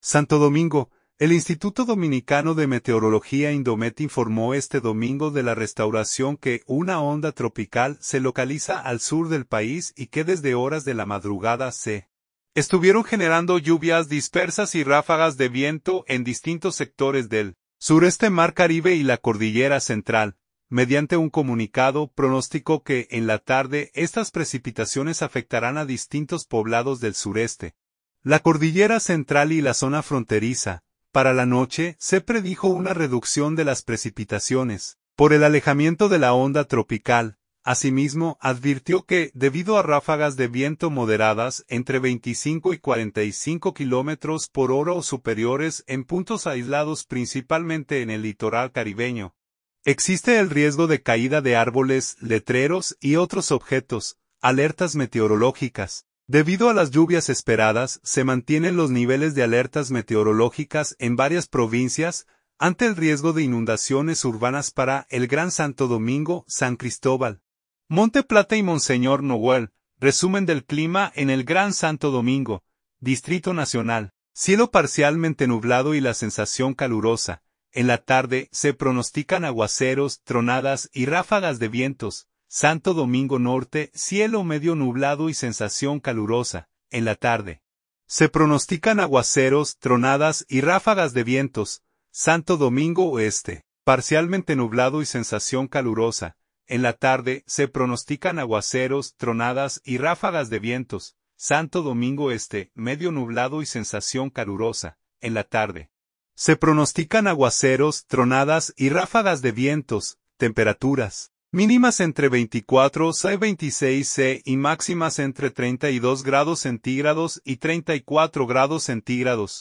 Santo Domingo. El Instituto Dominicano de Meteorología Indomet informó este domingo de la restauración que una onda tropical se localiza al sur del país y que desde horas de la madrugada se estuvieron generando lluvias dispersas y ráfagas de viento en distintos sectores del sureste Mar Caribe y la Cordillera Central. Mediante un comunicado, pronosticó que en la tarde estas precipitaciones afectarán a distintos poblados del sureste, la Cordillera Central y la zona fronteriza. Para la noche, se predijo una reducción de las precipitaciones, por el alejamiento de la onda tropical. Asimismo, advirtió que, debido a ráfagas de viento moderadas entre 25 y 45 kilómetros por hora o superiores en puntos aislados principalmente en el litoral caribeño, existe el riesgo de caída de árboles, letreros y otros objetos. Alertas meteorológicas. Debido a las lluvias esperadas, se mantienen los niveles de alertas meteorológicas en varias provincias, ante el riesgo de inundaciones urbanas para el Gran Santo Domingo, San Cristóbal, Monte Plata y Monseñor Noel. Resumen del clima en el Gran Santo Domingo, Distrito Nacional. Cielo parcialmente nublado y la sensación calurosa. En la tarde se pronostican aguaceros, tronadas y ráfagas de vientos. Santo Domingo Norte, cielo medio nublado y sensación calurosa. En la tarde se pronostican aguaceros, tronadas y ráfagas de vientos. Santo Domingo Oeste, parcialmente nublado y sensación calurosa. En la tarde se pronostican aguaceros, tronadas y ráfagas de vientos. Santo Domingo Este, medio nublado y sensación calurosa. En la tarde se pronostican aguaceros, tronadas y ráfagas de vientos. Temperaturas mínimas entre 24 y 26 C y máximas entre 32 grados centígrados y 34 grados centígrados.